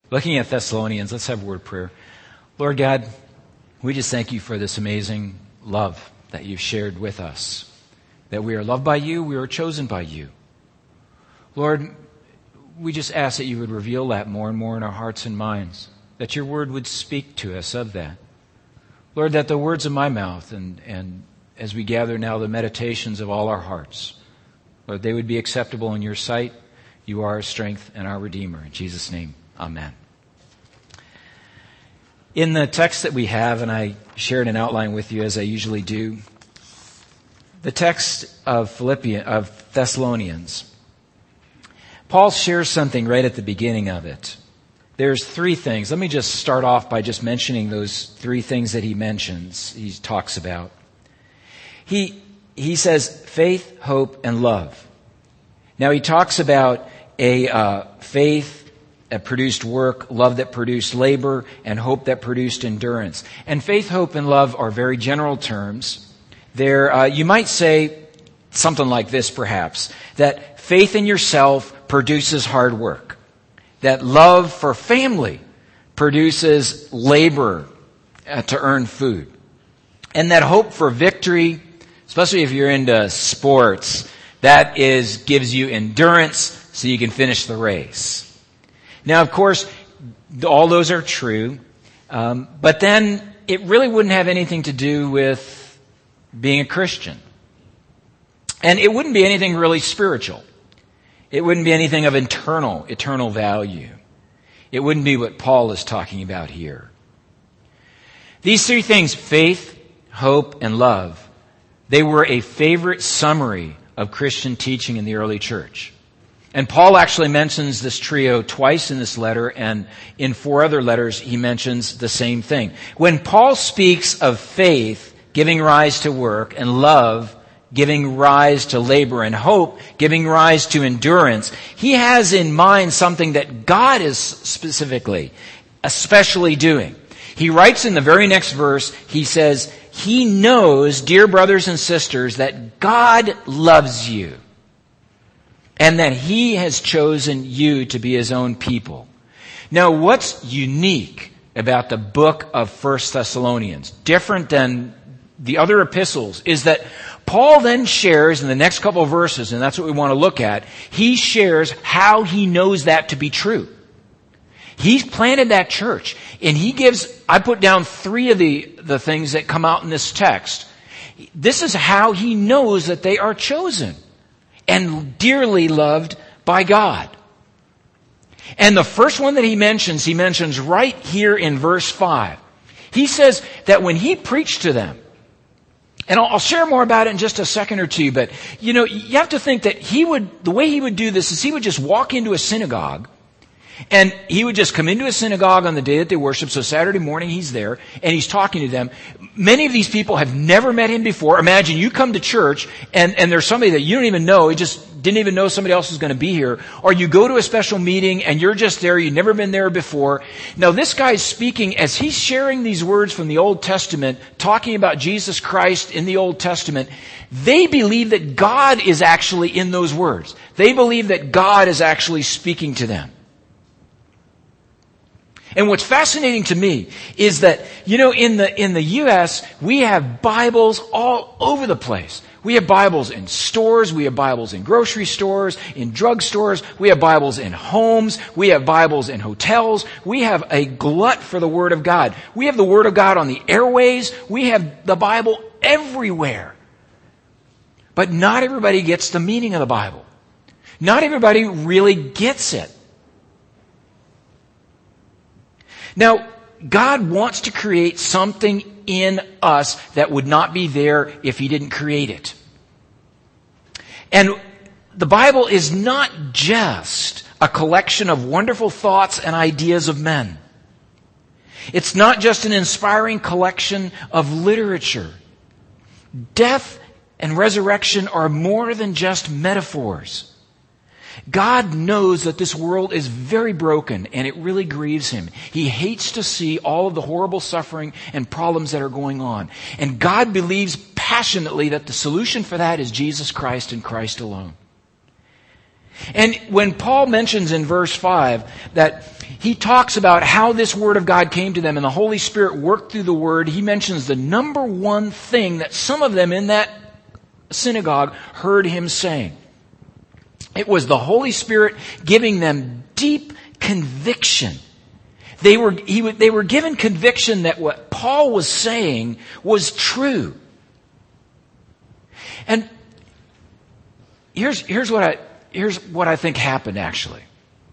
Looking at Thessalonians, let's have a word of prayer. Lord God, we just thank you for this amazing love that you've shared with us. That we are loved by you, we are chosen by you. Lord, we just ask that you would reveal that more and more in our hearts and minds. That your word would speak to us of that. Lord, that the words of my mouth and as we gather now the meditations of all our hearts, Lord, they would be acceptable in your sight. You are our strength and our Redeemer. In Jesus' name, amen. In the text that we have, and I shared an outline with you as I usually do, the text of Thessalonians, Paul shares something right at the beginning of it. There's three things. Let me just start off by just mentioning those three things that he mentions, he talks about. He says faith, hope, and love. Now he talks about a faith that produced work, love that produced labor, and hope that produced endurance. And faith, hope, and love are very general terms. You might say something like this perhaps, that faith in yourself produces hard work. That love for family produces labor to earn food. And that hope for victory, especially if you're into sports, that gives you endurance so you can finish the race. Now, of course, all those are true, but then it really wouldn't have anything to do with being a Christian. And it wouldn't be anything really spiritual. It wouldn't be anything of eternal value. It wouldn't be what Paul is talking about here. These three things, faith, hope, and love, they were a favorite summary of Christian teaching in the early church. And Paul actually mentions this trio twice in this letter, and in 4 other letters he mentions the same thing. When Paul speaks of faith giving rise to work, and love giving rise to labor, and hope giving rise to endurance, he has in mind something that God is especially doing. He writes in the very next verse, he says, he knows, dear brothers and sisters, that God loves you. And that he has chosen you to be his own people. Now, what's unique about the book of 1 Thessalonians, different than the other epistles, is that Paul then shares in the next couple of verses, and that's what we want to look at, he shares how he knows that to be true. He's planted that church, and I put down 3 of the things that come out in this text. This is how he knows that they are chosen and dearly loved by God. And the first one that he mentions right here in verse 5. He says that when he preached to them, and I'll share more about it in just a second or two, but you have to think that the way he would do this is he would just walk into a synagogue, and he would just come into a synagogue on the day that they worship. So Saturday morning he's there and he's talking to them. Many of these people have never met him before. Imagine you come to church and there's somebody that you don't even know. He just didn't even know somebody else was going to be here. Or you go to a special meeting and you're just there. You've never been there before. Now this guy's speaking as he's sharing these words from the Old Testament, talking about Jesus Christ in the Old Testament. They believe that God is actually in those words. They believe that God is actually speaking to them. And what's fascinating to me is that, in the U.S., we have Bibles all over the place. We have Bibles in stores. We have Bibles in grocery stores, in drugstores. We have Bibles in homes. We have Bibles in hotels. We have a glut for the Word of God. We have the Word of God on the airways. We have the Bible everywhere. But not everybody gets the meaning of the Bible. Not everybody really gets it. Now, God wants to create something in us that would not be there if He didn't create it. And the Bible is not just a collection of wonderful thoughts and ideas of men. It's not just an inspiring collection of literature. Death and resurrection are more than just metaphors. God knows that this world is very broken and it really grieves Him. He hates to see all of the horrible suffering and problems that are going on. And God believes passionately that the solution for that is Jesus Christ and Christ alone. And when Paul mentions in verse 5 that he talks about how this Word of God came to them and the Holy Spirit worked through the Word. He mentions the number one thing that some of them in that synagogue heard him saying. It was the Holy Spirit giving them deep conviction. They were given conviction that what Paul was saying was true. And here's what I think happened actually.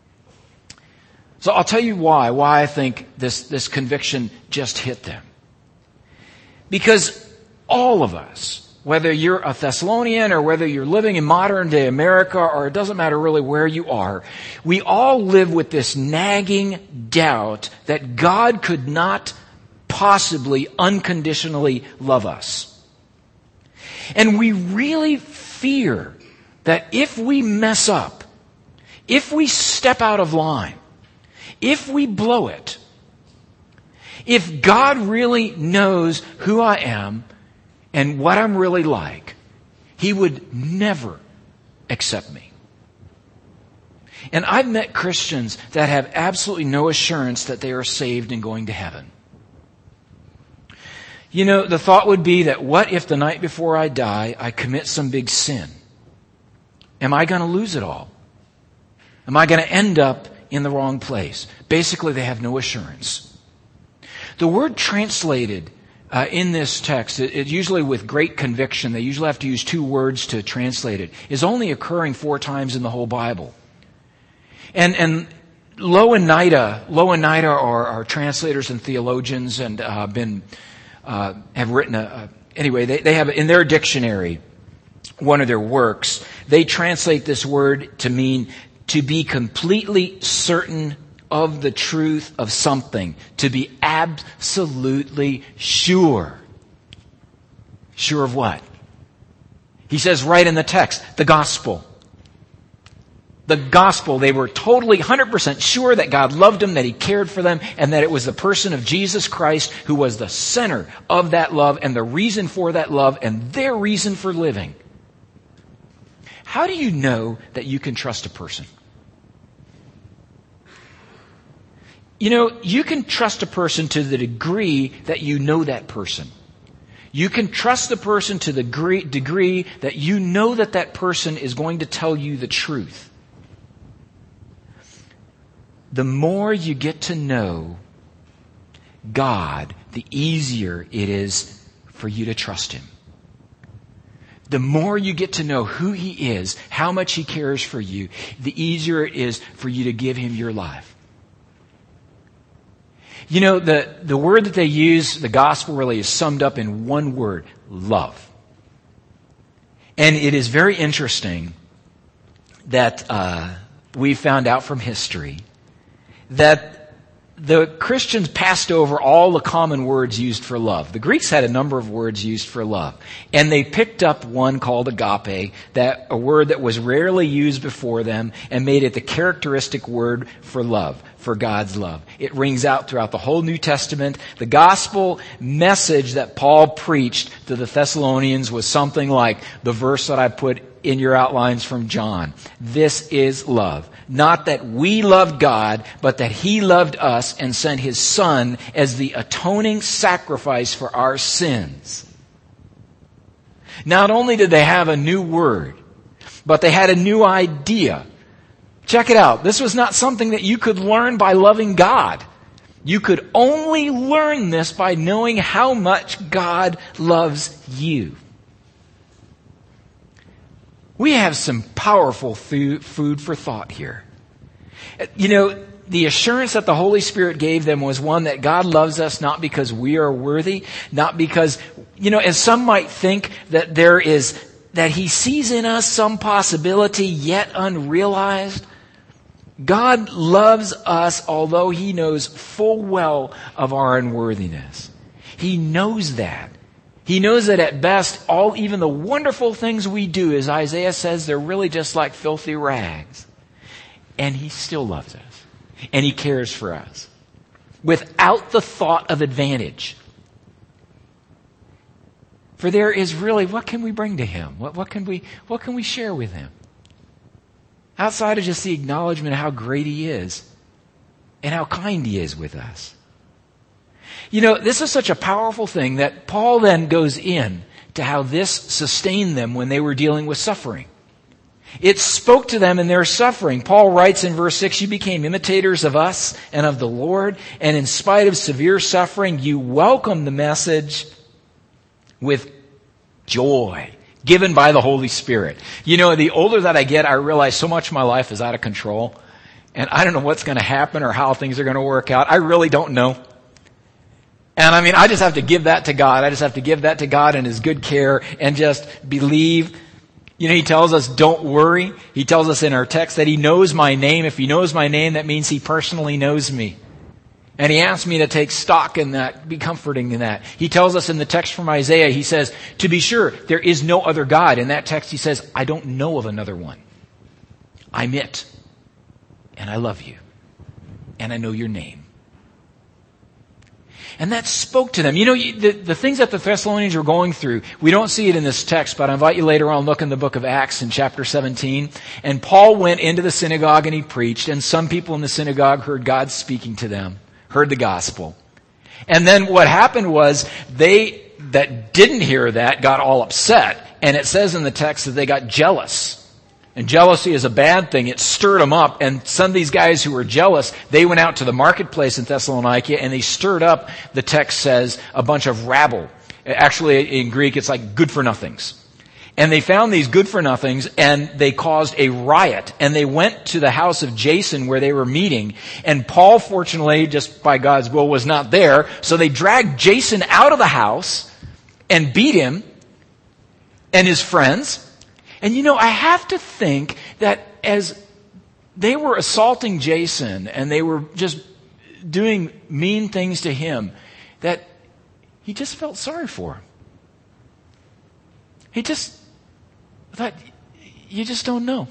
So I'll tell you why I think this conviction just hit them. Because all of us, whether you're a Thessalonian or whether you're living in modern day America, or it doesn't matter really where you are, we all live with this nagging doubt that God could not possibly unconditionally love us. And we really fear that if we mess up, if we step out of line, if we blow it, if God really knows who I am and what I'm really like, He would never accept me. And I've met Christians that have absolutely no assurance that they are saved and going to heaven. You know, the thought would be that what if the night before I die, I commit some big sin? Am I going to lose it all? Am I going to end up in the wrong place? Basically, they have no assurance. The word translated in this text, it usually with great conviction, they usually have to use two words to translate it, is only occurring 4 times in the whole Bible. And Louw-Nida are translators and theologians and have written anyway, they have in their dictionary, one of their works, they translate this word to mean to be completely certain of the truth of something. To be absolutely sure. Sure of what? He says right in the text, the gospel. The gospel, they were totally 100% sure that God loved them, that He cared for them, and that it was the person of Jesus Christ who was the center of that love and the reason for that love and their reason for living. How do you know that you can trust a person? You know, you can trust a person to the degree that you know that person. You can trust the person to the degree that you know that that person is going to tell you the truth. The more you get to know God, the easier it is for you to trust Him. The more you get to know who He is, how much He cares for you, the easier it is for you to give Him your life. You know, the word that they use, the gospel, really is summed up in one word: love. And it is very interesting that we found out from history that the Christians passed over all the common words used for love. The Greeks had a number of words used for love. And they picked up one called agape, a word that was rarely used before them, and made it the characteristic word for love, for God's love. It rings out throughout the whole New Testament. The gospel message that Paul preached to the Thessalonians was something like the verse that I put in your outlines from John. This is love. Not that we loved God, but that He loved us and sent His Son as the atoning sacrifice for our sins. Not only did they have a new word, but they had a new idea. Check it out. This was not something that you could learn by loving God. You could only learn this by knowing how much God loves you. We have some powerful food for thought here. You know, the assurance that the Holy Spirit gave them was one that God loves us not because we are worthy, not because, you know, as some might think that that He sees in us some possibility yet unrealized. God loves us although He knows full well of our unworthiness. He knows that. He knows that at best, even the wonderful things we do, as Isaiah says, they're really just like filthy rags. And He still loves us. And He cares for us. Without the thought of advantage. For there is really, what can we bring to Him? What can we share with Him? Outside of just the acknowledgement of how great He is. and how kind he is with us. You know, this is such a powerful thing that Paul then goes in to how this sustained them when they were dealing with suffering. It spoke to them in their suffering. Paul writes in verse 6, you became imitators of us and of the Lord, and in spite of severe suffering, you welcomed the message with joy given by the Holy Spirit. You know, the older that I get, I realize so much of my life is out of control, and I don't know what's going to happen or how things are going to work out. I really don't know. And I mean, I just have to give that to God. I just have to give that to God and His good care and just believe. You know, He tells us, don't worry. He tells us in our text that He knows my name. If He knows my name, that means He personally knows me. And He asks me to take stock in that, be comforting in that. He tells us in the text from Isaiah, He says, to be sure, there is no other God. In that text, He says, I don't know of another one. I'm it. And I love you. And I know your name. And that spoke to them. You know, the things that the Thessalonians were going through, we don't see it in this text, but I invite you later on to look in the book of Acts in chapter 17. And Paul went into the synagogue and he preached, and some people in the synagogue heard God speaking to them, heard the gospel. And then what happened was they that didn't hear that got all upset. And it says in the text that they got jealous. And jealousy is a bad thing. It stirred them up. And some of these guys who were jealous, they went out to the marketplace in Thessalonica and they stirred up, the text says, a bunch of rabble. Actually, in Greek, it's like good-for-nothings. And they found these good-for-nothings and they caused a riot. And they went to the house of Jason where they were meeting. And Paul, fortunately, just by God's will, was not there. So they dragged Jason out of the house and beat him and his friends. And you know, I have to think that as they were assaulting Jason and they were just doing mean things to him, that he just felt sorry for him. He just thought, you just don't know.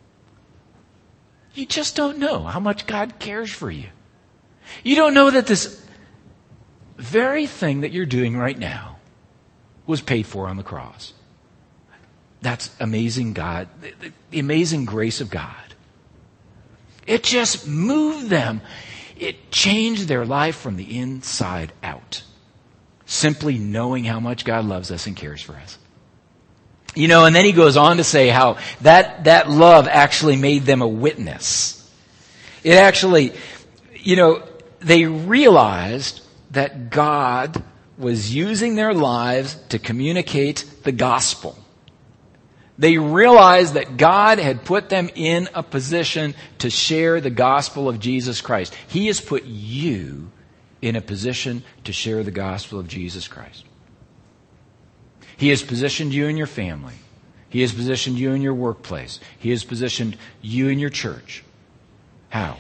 You just don't know how much God cares for you. You don't know that this very thing that you're doing right now was paid for on the cross. That's amazing God, the amazing grace of God. It just moved them. It changed their life from the inside out. Simply knowing how much God loves us and cares for us. You know, and then he goes on to say how that love actually made them a witness. It actually, you know, they realized that God was using their lives to communicate the gospel. They realized that God had put them in a position to share the gospel of Jesus Christ. He has put you in a position to share the gospel of Jesus Christ. He has positioned you in your family. He has positioned you in your workplace. He has positioned you in your church. How?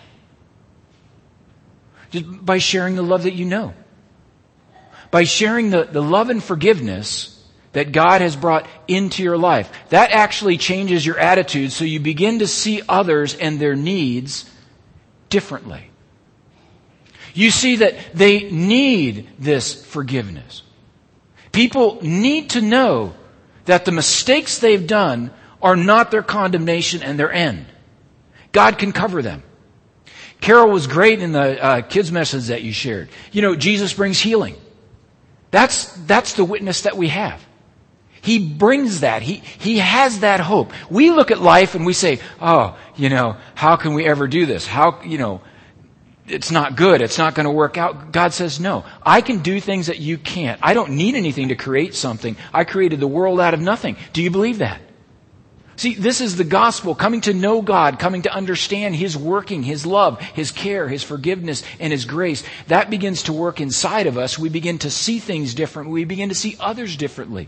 Just by sharing the love that you know. By sharing the love and forgiveness that God has brought into your life. That actually changes your attitude, so you begin to see others and their needs differently. You see that they need this forgiveness. People need to know that the mistakes they've done are not their condemnation and their end. God can cover them. Carol was great in the kids' message that you shared. You know, Jesus brings healing. That's the witness that we have. He brings that. He has that hope. We look at life and we say, oh, you know, how can we ever do this? How, you know, it's not good. It's not going to work out. God says, no, I can do things that you can't. I don't need anything to create something. I created the world out of nothing. Do you believe that? See, this is the gospel, coming to know God, coming to understand His working, His love, His care, His forgiveness, and His grace. That begins to work inside of us. We begin to see things differently. We begin to see others differently.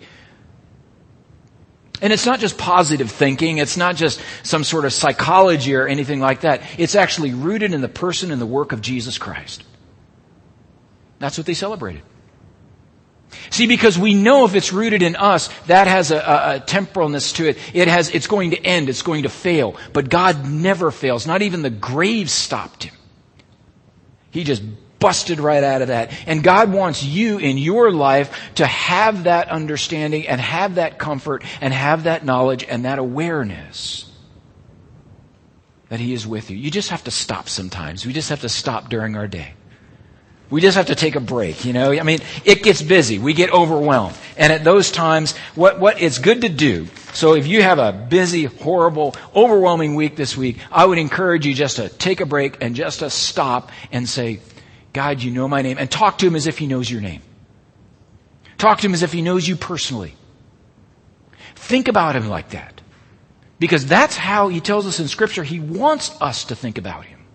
And it's not just positive thinking. It's not just some sort of psychology or anything like that. It's actually rooted in the person and the work of Jesus Christ. That's what they celebrated. See, because we know if it's rooted in us, that has a temporalness to it. It's going to end. It's going to fail. But God never fails. Not even the grave stopped Him. He just busted right out of that. And God wants you in your life to have that understanding and have that comfort and have that knowledge and that awareness that He is with you. You just have to stop sometimes. We just have to stop during our day. We just have to take a break, you know. I mean, it gets busy. We get overwhelmed. And at those times, what it's good to do. So if you have a busy, horrible, overwhelming week this week, I would encourage you just to take a break and just to stop and say, God, you know my name. And talk to Him as if He knows your name. Talk to Him as if He knows you personally. Think about Him like that. Because that's how He tells us in Scripture He wants us to think about Him.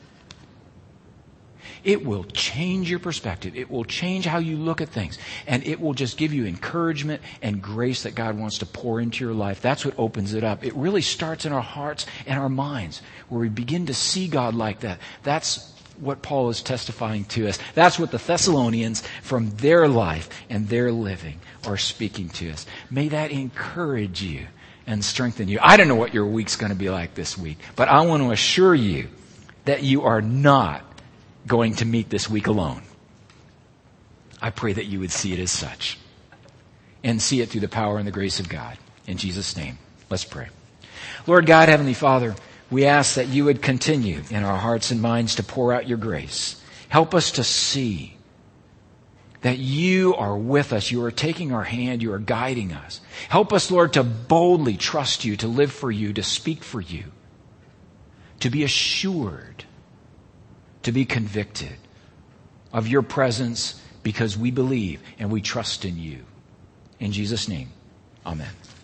It will change your perspective. It will change how you look at things. And it will just give you encouragement and grace that God wants to pour into your life. That's what opens it up. It really starts in our hearts and our minds where we begin to see God like that. That's what Paul is testifying to us. That's what the Thessalonians from their life and their living are speaking to us. May that encourage you and strengthen you. I don't know what your week's going to be like this week, but I want to assure you that you are not going to meet this week alone. I pray that you would see it as such and see it through the power and the grace of God. In Jesus' name, let's pray. Lord God, Heavenly Father, we ask that you would continue in our hearts and minds to pour out your grace. Help us to see that you are with us. You are taking our hand. You are guiding us. Help us, Lord, to boldly trust you, to live for you, to speak for you, to be assured, to be convicted of your presence because we believe and we trust in you. In Jesus' name, amen.